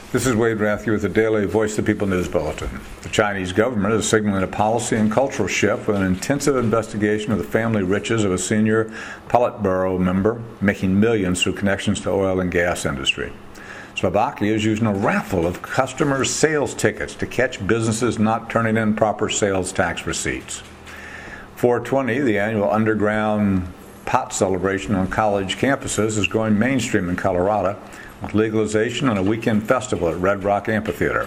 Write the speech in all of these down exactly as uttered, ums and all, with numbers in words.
This is Wade Rathke with the Daily Voice of the People News Bulletin. The Chinese government is signaling a policy and cultural shift with an intensive investigation of the family riches of a senior Politburo member making millions through connections to oil and gas industry. Slovakia is using a raffle of customers' sales tickets to catch businesses not turning in proper sales tax receipts. four twenty, the annual underground pot celebration on college campuses, is going mainstream in Colorado, with legalization and a weekend festival at Red Rock Amphitheater.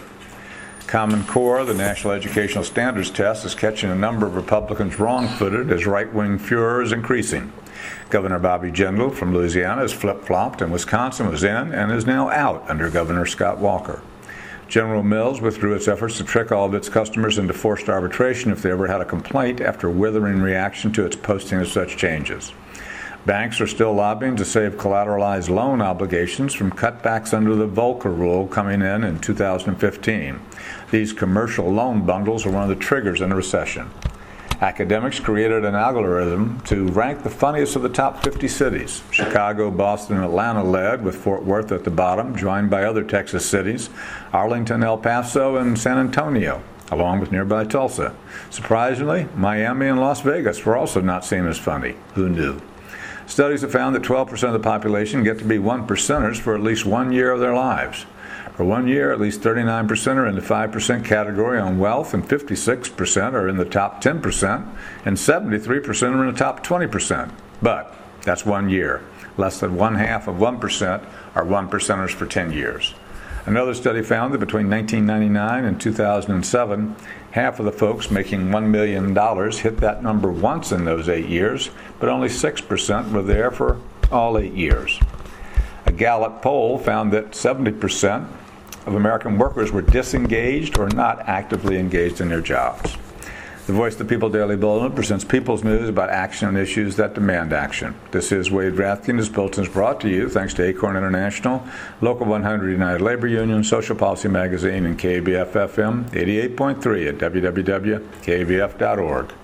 Common Core, the National Educational Standards Test, is catching a number of Republicans wrong-footed as right-wing furor is increasing. Governor Bobby Jindal from Louisiana has flip-flopped, and Wisconsin was in and is now out under Governor Scott Walker. General Mills withdrew its efforts to trick all of its customers into forced arbitration if they ever had a complaint after withering reaction to its posting of such changes. Banks are still lobbying to save collateralized loan obligations from cutbacks under the Volcker rule coming in in two thousand fifteen. These commercial loan bundles are one of the triggers in a recession. Academics created an algorithm to rank the funniest of the top fifty cities. Chicago, Boston, and Atlanta led, with Fort Worth at the bottom, joined by other Texas cities, Arlington, El Paso, and San Antonio, along with nearby Tulsa. Surprisingly, Miami and Las Vegas were also not seen as funny. Who knew? Studies have found that twelve percent of the population get to be one percenters for at least one year of their lives. For one year, at least thirty-nine percent are in the five percent category on wealth, and fifty-six percent are in the top ten percent, and seventy-three percent are in the top twenty percent. But that's one year. Less than one half of one percent are one percenters for ten years. Another study found that between nineteen ninety-nine and two thousand seven, half of the folks making one million dollars hit that number once in those eight years, but only six percent were there for all eight years. A Gallup poll found that seventy percent of American workers were disengaged or not actively engaged in their jobs. The Voice of the People Daily Bulletin presents people's news about action on issues that demand action. This is Wade Rathke, and this bulletin is brought to you thanks to Acorn International, Local one hundred United Labor Union, Social Policy Magazine, and K B F F M eighty-eight point three at w w w dot k b f dot org.